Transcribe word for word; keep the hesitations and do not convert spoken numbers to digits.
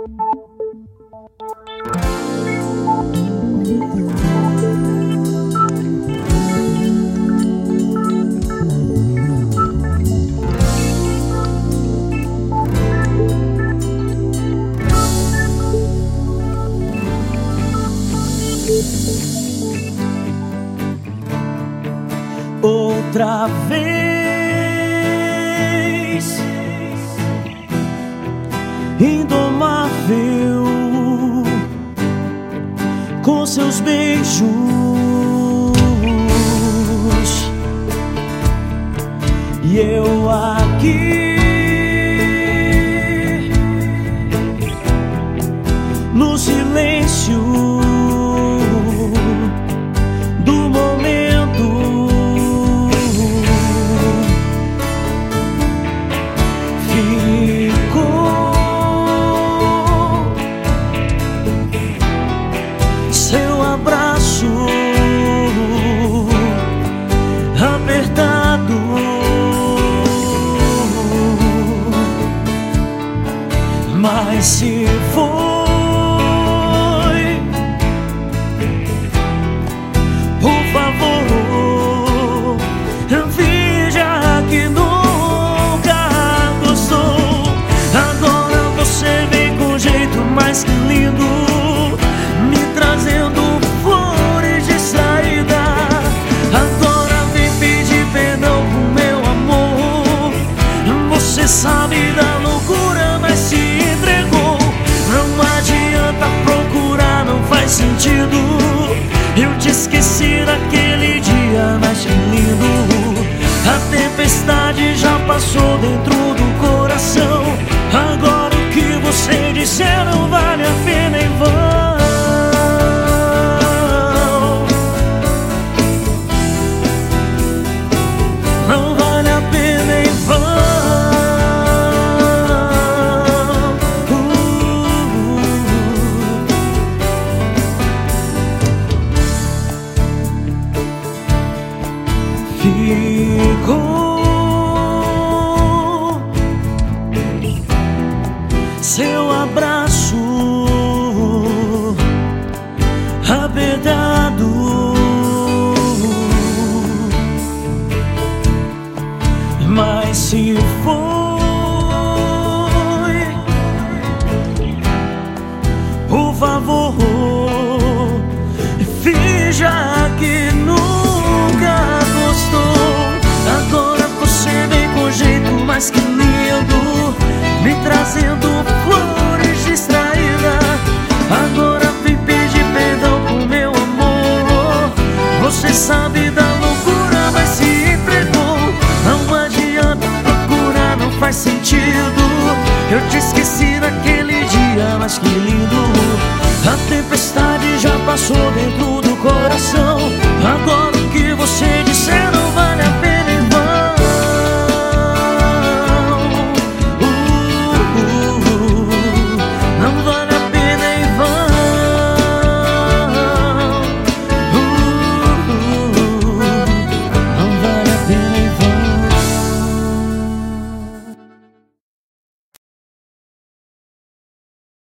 Outra vez, indomável, com seus beijos, e eu aqui no silêncio do momento. Seu abraço apertado, mas se foi, por favor, finja que nunca gostou. Agora você vem com jeito mais que lindo, trazendo flores de saída. Agora vem pedir perdão pro meu amor. Você sabe da loucura, mas se entregou. Não adianta procurar, não faz sentido. Eu te esqueci daquele dia, mas que lindo. A tempestade já passou dentro do coração. Agora o que você disser não vale a pena em vão. Não vale a pena em vão. uh, Ficou seu abraço apertado, mas se foi, por favor, finja que nunca gostou. Agora você vem com jeito mais que lindo, me trazendo